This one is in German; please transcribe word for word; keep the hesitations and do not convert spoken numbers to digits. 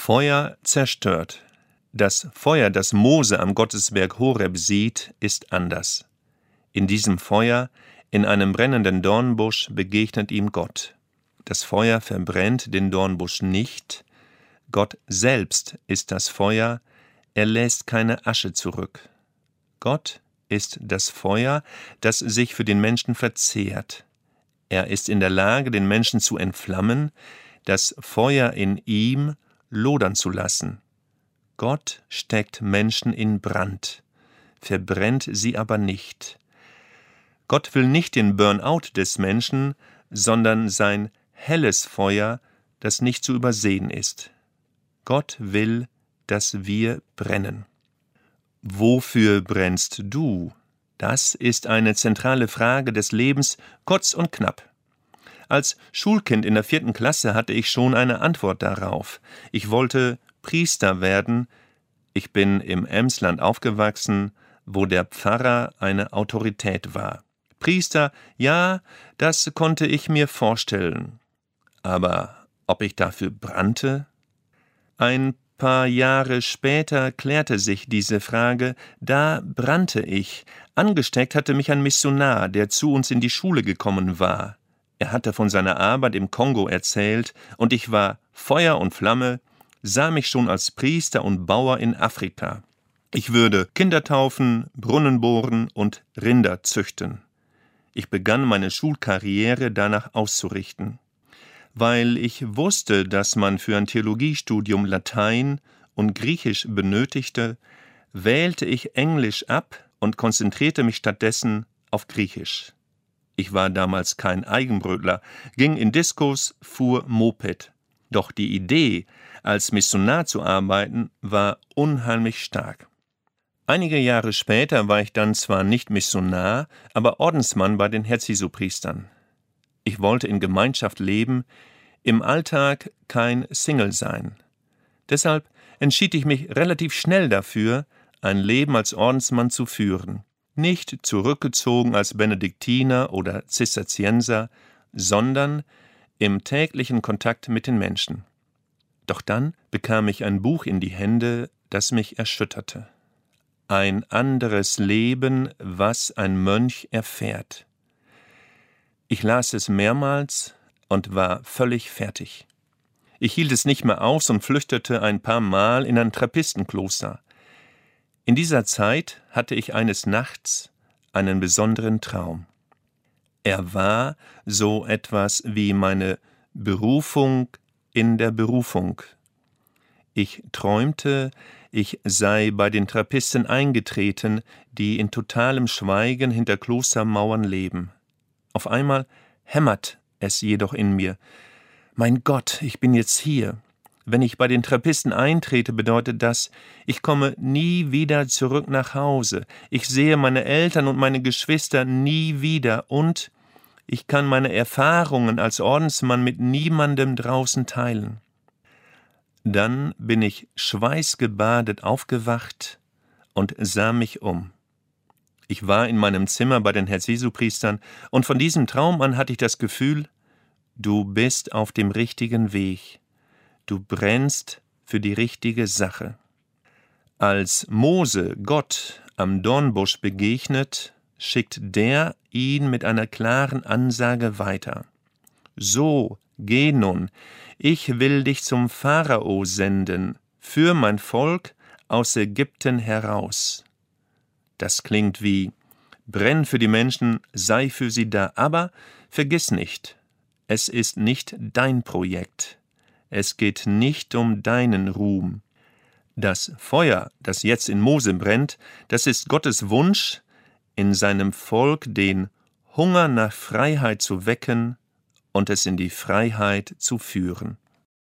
Feuer zerstört. Das Feuer, das Mose am Gottesberg Horeb sieht, ist anders. In diesem Feuer, in einem brennenden Dornbusch, begegnet ihm Gott. Das Feuer verbrennt den Dornbusch nicht. Gott selbst ist das Feuer, er lässt keine Asche zurück. Gott ist das Feuer, das sich für den Menschen verzehrt. Er ist in der Lage, den Menschen zu entflammen, das Feuer in ihm lodern zu lassen. Gott steckt Menschen in Brand, verbrennt sie aber nicht. Gott will nicht den Burnout des Menschen, sondern sein helles Feuer, das nicht zu übersehen ist. Gott will, dass wir brennen. Wofür brennst du? Das ist eine zentrale Frage des Lebens, kurz und knapp. Als Schulkind in der vierten Klasse hatte ich schon eine Antwort darauf. Ich wollte Priester werden. Ich bin im Emsland aufgewachsen, wo der Pfarrer eine Autorität war. Priester, ja, das konnte ich mir vorstellen. Aber ob ich dafür brannte? Ein paar Jahre später klärte sich diese Frage, da brannte ich. Angesteckt hatte mich ein Missionar, der zu uns in die Schule gekommen war. Er hatte von seiner Arbeit im Kongo erzählt, und ich war Feuer und Flamme, sah mich schon als Priester und Bauer in Afrika. Ich würde Kinder taufen, Brunnen bohren und Rinder züchten. Ich begann meine Schulkarriere danach auszurichten. Weil ich wusste, dass man für ein Theologiestudium Latein und Griechisch benötigte, wählte ich Englisch ab und konzentrierte mich stattdessen auf Griechisch. Ich war damals kein Eigenbrötler, ging in Diskos, fuhr Moped. Doch die Idee, als Missionar zu arbeiten, war unheimlich stark. Einige Jahre später war ich dann zwar nicht Missionar, aber Ordensmann bei den Herz-Jesu-Priestern. Ich wollte in Gemeinschaft leben, im Alltag kein Single sein. Deshalb entschied ich mich relativ schnell dafür, ein Leben als Ordensmann zu führen. Nicht zurückgezogen als Benediktiner oder Zisterzienser, sondern im täglichen Kontakt mit den Menschen. Doch dann bekam ich ein Buch in die Hände, das mich erschütterte. Ein anderes Leben, was ein Mönch erfährt. Ich las es mehrmals und war völlig fertig. Ich hielt es nicht mehr aus und flüchtete ein paar Mal in ein Trappistenkloster. In dieser Zeit hatte ich eines Nachts einen besonderen Traum. Er war so etwas wie meine Berufung in der Berufung. Ich träumte, ich sei bei den Trappisten eingetreten, die in totalem Schweigen hinter Klostermauern leben. Auf einmal hämmert es jedoch in mir. Mein Gott, ich bin jetzt hier. Wenn ich bei den Trappisten eintrete, bedeutet das, ich komme nie wieder zurück nach Hause. Ich sehe meine Eltern und meine Geschwister nie wieder und ich kann meine Erfahrungen als Ordensmann mit niemandem draußen teilen. Dann bin ich schweißgebadet aufgewacht und sah mich um. Ich war in meinem Zimmer bei den Herz-Jesu-Priestern und von diesem Traum an hatte ich das Gefühl, du bist auf dem richtigen Weg. Du brennst für die richtige Sache. Als Mose Gott am Dornbusch begegnet, schickt der ihn mit einer klaren Ansage weiter. So, geh nun, ich will dich zum Pharao senden, führ mein Volk aus Ägypten heraus. Das klingt wie, brenn für die Menschen, sei für sie da, aber vergiss nicht, es ist nicht dein Projekt. Es geht nicht um deinen Ruhm. Das Feuer, das jetzt in Mose brennt, das ist Gottes Wunsch, in seinem Volk den Hunger nach Freiheit zu wecken und es in die Freiheit zu führen.